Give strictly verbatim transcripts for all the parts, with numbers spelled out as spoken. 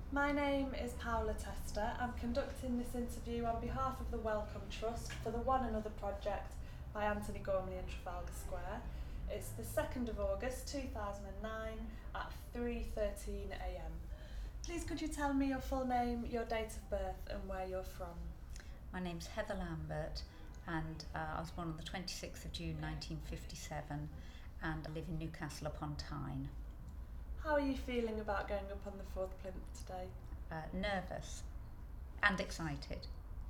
My name is Paula Tester. I'm conducting this interview on behalf of the Wellcome Trust for the One Another project by Anthony Gormley in Trafalgar Square. It's the second of August two thousand nine at three thirteen a m. Please could you tell me your full name, your date of birth and where you're from? My name's Heather Lambert and uh, I was born on the twenty-sixth of June nineteen fifty-seven and I live in Newcastle upon Tyne. How are you feeling about going up on the fourth plinth today? Uh, nervous and excited.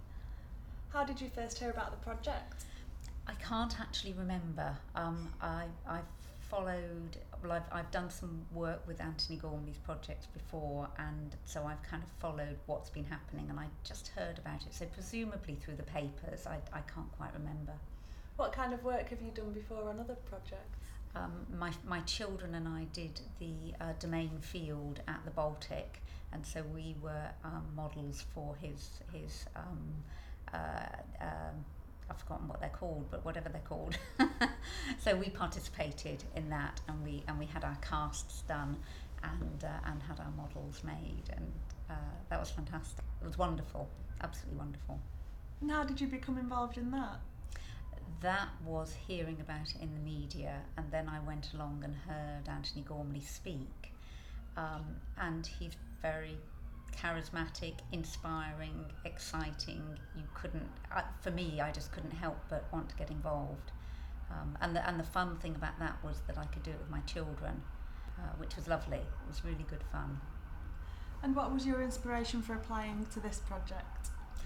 How did you first hear about the project? I can't actually remember. Um, I, I've followed, well I've, I've done some work with Anthony Gormley's projects before, and so I've kind of followed what's been happening and I just heard about it, so presumably through the papers. I, I can't quite remember. What kind of work have you done before on other projects? Um, my, my children and I did the uh, domain field at the Baltic, and so we were um, models for his, his um, uh, um, I've forgotten what they're called, but whatever they're called. So we participated in that, and we and we had our casts done, and uh, and had our models made, and uh, that was fantastic. It was wonderful, absolutely wonderful. And how did you become involved in that? That was hearing about it in the media, and then I went along and heard Anthony Gormley speak, um, and he's very charismatic, inspiring, exciting. You couldn't, uh, for me, I just couldn't help but want to get involved. Um, and the and the fun thing about that was that I could do it with my children, uh, which was lovely. It was really good fun. And what was your inspiration for applying to this project?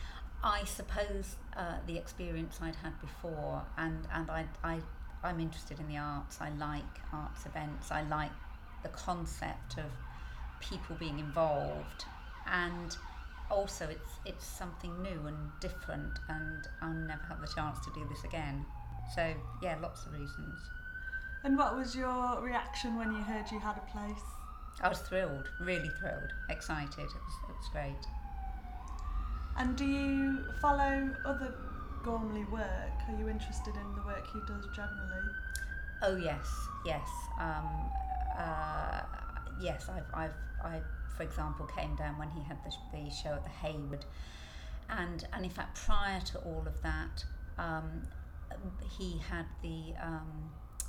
I suppose uh, the experience I'd had before, and, and I, I, I'm interested in the arts. I like arts events. I like the concept of people being involved, and also it's it's something new and different, and I'll never have the chance to do this again. So yeah, lots of reasons. And what was your reaction when you heard you had a place? I was thrilled, really thrilled, excited. It was, it was great. And do you follow other Gormley work? Are you interested in the work he does generally? Oh yes, yes, um, uh, yes. I've, I've, I, for example, came down when he had the, the show at the Hayward, and and in fact, prior to all of that, um, he had the um,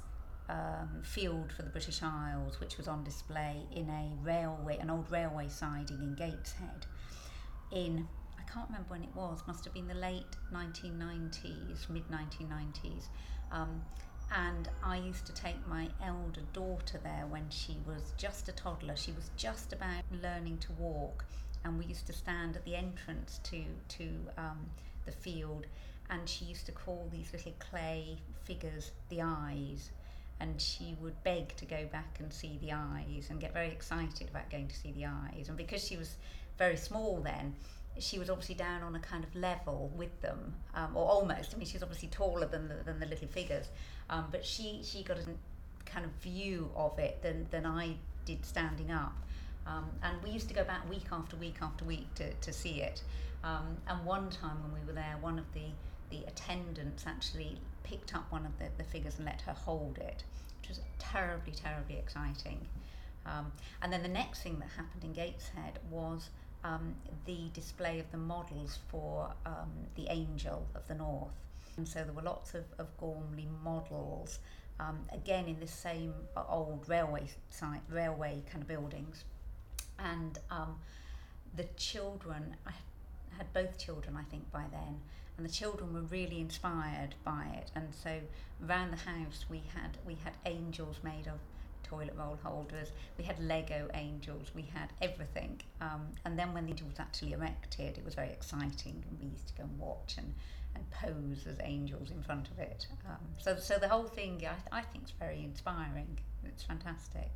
um, field for the British Isles, which was on display in a railway, an old railway siding in Gateshead, in. I can't remember when it was, must have been the late nineteen nineties, mid nineteen nineties, um, and I used to take my elder daughter there when she was just a toddler. She was just about learning to walk, and we used to stand at the entrance to, to um, the field, and she used to call these little clay figures the eyes, and she would beg to go back and see the eyes and get very excited about going to see the eyes. And because she was very small then, she was obviously down on a kind of level with them, um, or almost. I mean, she's obviously taller than the, than the little figures, um, but she, she got a kind of view of it than, than I did standing up. Um, and we used to go back week after week after week to, to see it. Um, and one time when we were there, one of the, the attendants actually picked up one of the, the figures and let her hold it, which was terribly, terribly exciting. Um, and then the next thing that happened in Gateshead was Um, the display of the models for um, the Angel of the North. And so there were lots of, of Gormley models, um, again in the same old railway site, railway kind of buildings. And um, the children, I had both children I think by then, and the children were really inspired by it. And so around the house we had we had angels made of toilet roll holders, we had Lego angels, we had everything, um, and then when the angel was actually erected, it was very exciting, and we used to go and watch and, and pose as angels in front of it. Um, so, so the whole thing, I, I think, is very inspiring. It's fantastic.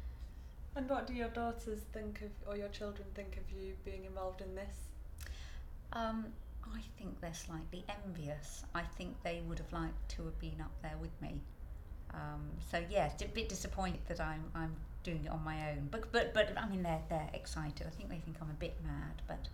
And what do your daughters think of, or your children think of you being involved in this? Um, I think they're slightly envious. I think they would have liked to have been up there with me. Um, so yeah, it's a bit disappointed that I'm I'm doing it on my own. But but but I mean they're they're excited. I think they think I'm a bit mad, but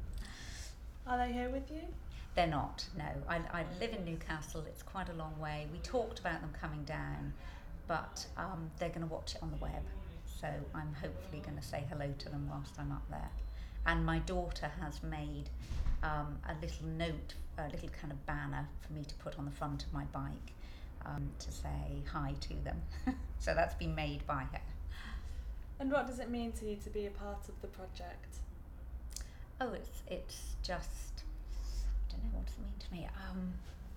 are they here with you? They're not. No, I I live in Newcastle. It's quite a long way. We talked about them coming down, but um, they're going to watch it on the web. So I'm hopefully going to say hello to them whilst I'm up there. and my daughter has made um, a little note, a little kind of banner for me to put on the front of my bike um, to say hi to them. So that's been made by her. And what does it mean to you to be a part of the project? Oh, it's it's just, I don't know, what does it mean to me? Um,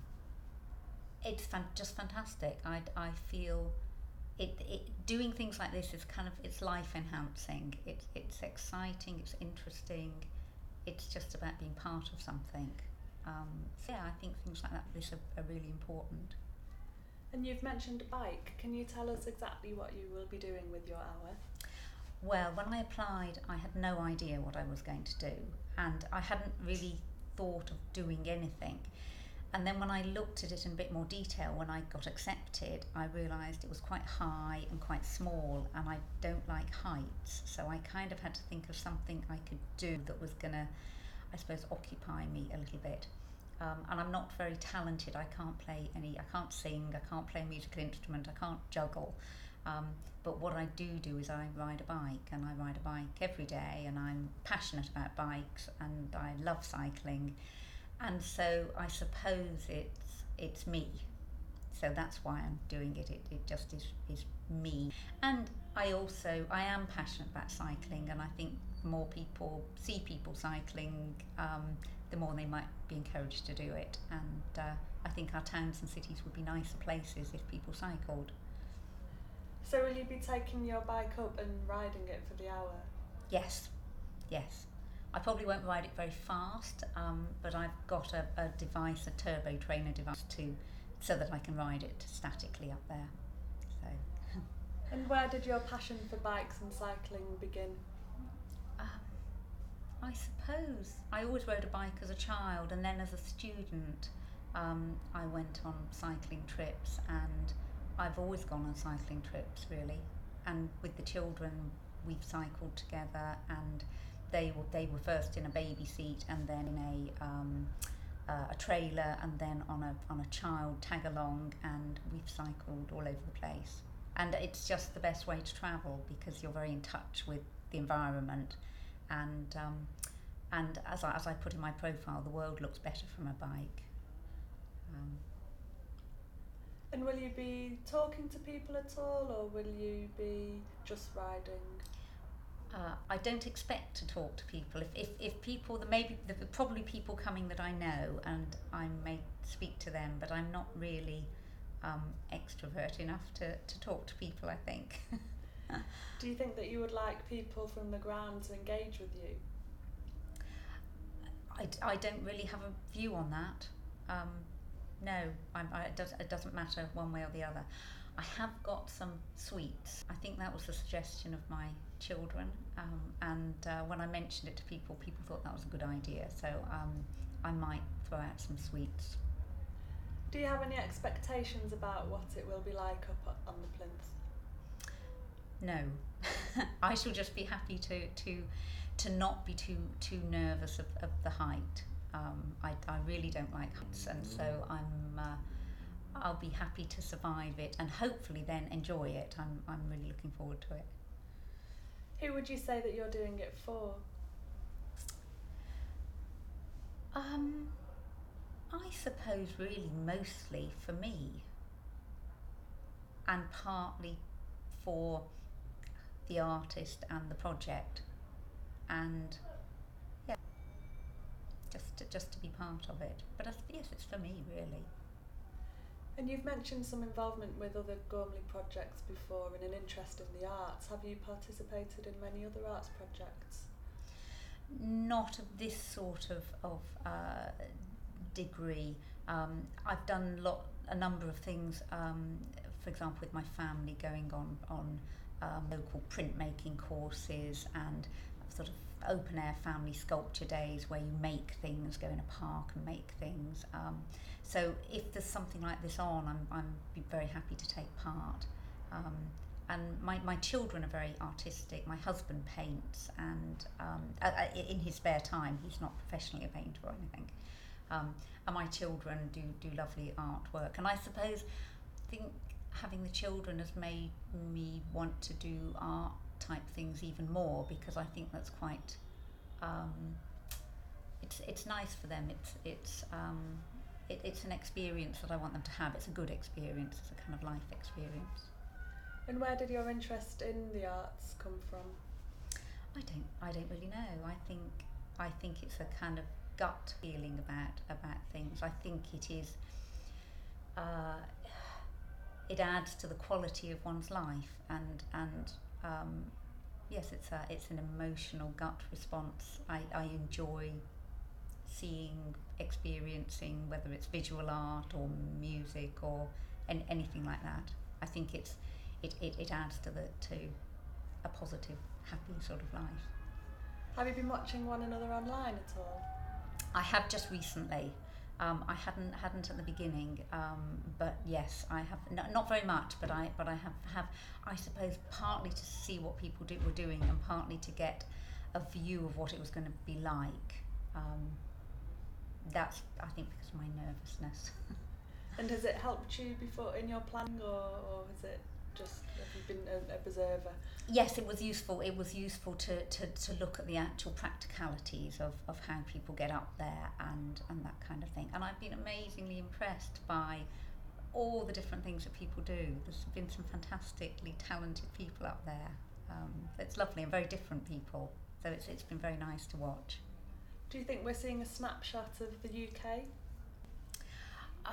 it's fan- just fantastic. I, I feel it, it doing things like this is kind of, it's life enhancing. It's it's exciting. It's interesting. It's just about being part of something. Um, so yeah, I think things like that this are, are really important. And you've mentioned a bike. Can you tell us exactly what you will be doing with your hour? Well, when I applied, I had no idea what I was going to do, and I hadn't really thought of doing anything. And then when I looked at it in a bit more detail, when I got accepted, I realised it was quite high and quite small, and I don't like heights, so I kind of had to think of something I could do that was going to, I suppose, occupy me a little bit. Um, and I'm not very talented. I can't play any, I can't sing, I can't play a musical instrument, I can't juggle. Um, but what I do do is I ride a bike, and I ride a bike every day, and I'm passionate about bikes, and I love cycling, and so I suppose it's it's me. So that's why I'm doing it. It, it just is, is me. And I also, I am passionate about cycling, and I think the more people see people cycling, um, the more they might be encouraged to do it. And uh, I think our towns and cities would be nicer places if people cycled. So will you be taking your bike up and riding it for the hour? Yes, yes. I probably won't ride it very fast, um, but I've got a, a device, a turbo trainer device, to so that I can ride it statically up there. So. And where did your passion for bikes and cycling begin? Um, I suppose I always rode a bike as a child, and then as a student, um, I went on cycling trips, and I've always gone on cycling trips, really, and with the children we've cycled together, and they were they were first in a baby seat, and then in a um, uh, a trailer, and then on a on a child tag along, and we've cycled all over the place. And it's just the best way to travel, because you're very in touch with the environment, and um, and as I, as I put in my profile, the world looks better from a bike. Um, And will you be talking to people at all, or will you be just riding? Uh, I don't expect to talk to people. If if, if people, there may be there are probably people coming that I know, and I may speak to them, but I'm not really um, extrovert enough to, to talk to people, I think. Do you think that you would like people from the ground to engage with you? I, I don't really have a view on that. Um, no, I'm, I, it, does, it doesn't matter one way or the other. I have got some sweets. I think that was the suggestion of my children, um, and uh, when I mentioned it to people, people thought that was a good idea, so um, I might throw out some sweets. Do you have any expectations about what it will be like up on the plinth? No. I shall just be happy to to to not be too too nervous of, of the height. Um, I, I really don't like heights, and so I'm uh, I'll be happy to survive it, and hopefully then enjoy it. I'm I'm really looking forward to it. Who would you say that you're doing it for? Um, I suppose really mostly for me, and partly for the artist and the project, and yeah, just to, just to be part of it. But I, yes, it's for me really. And you've mentioned some involvement with other Gormley projects before and an interest in the arts. Have you participated in many other arts projects? Not of this sort of, of uh, degree. Um, I've done lot, a number of things, um, for example with my family, going on, on um, local printmaking courses, and sort of open air family sculpture days where you make things, go in a park and make things. Um, so if there's something like this on, I'm, I'm be very happy to take part. Um, and my, my children are very artistic. My husband paints, and um, uh, in his spare time, he's not professionally a painter or anything. Um, and my children do, do lovely artwork. And I suppose, I think having the children has made me want to do art type things even more, because I think that's quite um, it's it's nice for them. It's it's um, it, it's an experience that I want them to have. It's a good experience. It's a kind of life experience. And where did your interest in the arts come from? I don't I don't really know. I think I think it's a kind of gut feeling about about things. I think it is. Uh, it adds to the quality of one's life, and and um, yes, it's a it's an emotional gut response. I, I enjoy seeing, experiencing, whether it's visual art or music or an, anything like that. I think it's it, it, it adds to the to a positive, happy sort of life. Have you been watching one another online at all? I have just recently. Um, I hadn't hadn't at the beginning, um, but yes, I have no, not very much, but I but I have have I suppose partly to see what people do, were doing, and partly to get a view of what it was going to be like. Um, that's I think because of my nervousness. And has it helped you before in your planning, or, or has it just have you been an observer? Yes, it was useful. It was useful to, to, to look at the actual practicalities of, of how people get up there and, and that kind of thing. And I've been amazingly impressed by all the different things that people do. There's been some fantastically talented people up there. Um, it's lovely and very different people. So it's it's been very nice to watch. Do you think we're seeing a snapshot of the U K? Uh,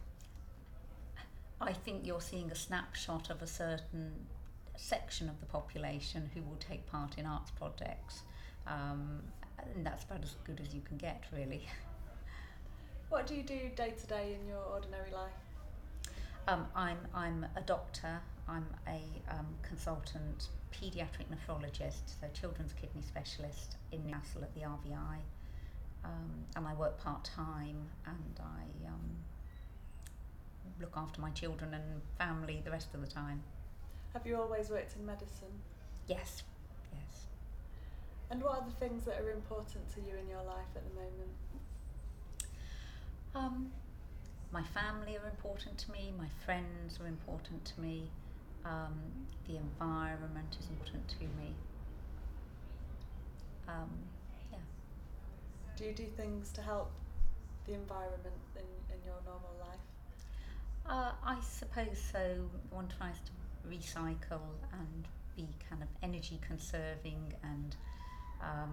I think you're seeing a snapshot of a certain section of the population who will take part in arts projects, um, and that's about as good as you can get, really. What do you do day to day in your ordinary life? Um, I'm I'm a doctor. I'm a um, consultant paediatric nephrologist, so children's kidney specialist in Newcastle at the R V I, um, and I work part time, and I um, look after my children and family the rest of the time. Have you always worked in medicine? Yes, yes. And what are the things that are important to you in your life at the moment? Um, my family are important to me, my friends are important to me, um, the environment is important to me. Um, yeah. Do you do things to help the environment in, in your normal life? Uh, I suppose so. One tries to recycle and be kind of energy conserving, and um,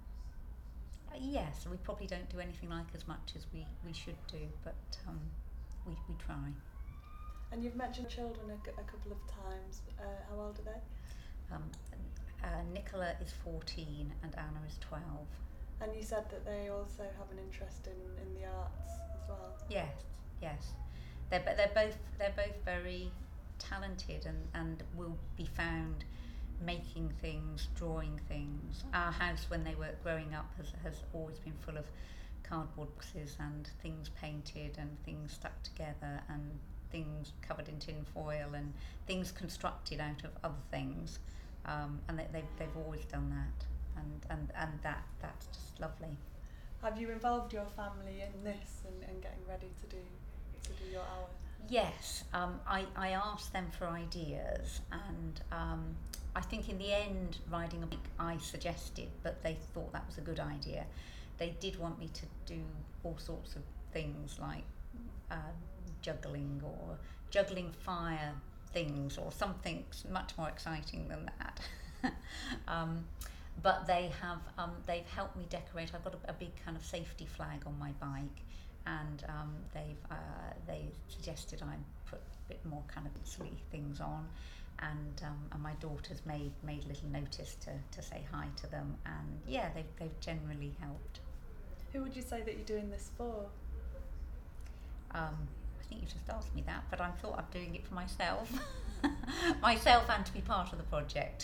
yes, we probably don't do anything like as much as we, we should do, but um, we, we try. And you've mentioned children a, a couple of times. Uh, how old are they? Um, uh, Nicola is fourteen and Anna is twelve. And you said that they also have an interest in, in the arts as well. Yes, yes. They're, they're both they're both very talented and, and will be found making things, drawing things. Our house, when they were growing up, has, has always been full of cardboard boxes and things painted and things stuck together and things covered in tin foil and things constructed out of other things. Um, and they, they've, they've always done that, and, and, and that that's just lovely. Have you involved your family in this and, and getting ready to do to do your hour? Yes, um, I, I asked them for ideas, and um, I think in the end riding a bike I suggested, but they thought that was a good idea. They did want me to do all sorts of things like uh, juggling or juggling fire things or something much more exciting than that. um, but they have um, they've helped me decorate. I've got a, a big kind of safety flag on my bike, and um, they've uh, they suggested I put a bit more kind of silly things on, and um, and my daughter's made made a little notice to, to say hi to them, and yeah, they've they've generally helped. Who would you say that you're doing this for? Um, I think you just asked me that, but I thought I'm doing it for myself, myself, and to be part of the project.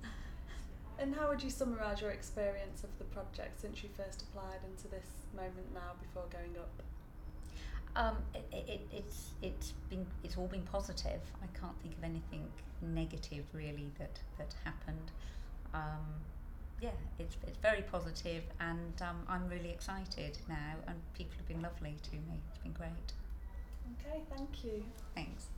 And how would you summarise your experience of the project since you first applied into this moment now before going up? Um, it, it, it's it's been it's all been positive. I can't think of anything negative really that that happened. Um, yeah, it's it's very positive, and um, I'm really excited now. And people have been lovely to me. It's been great. Okay, thank you. Thanks.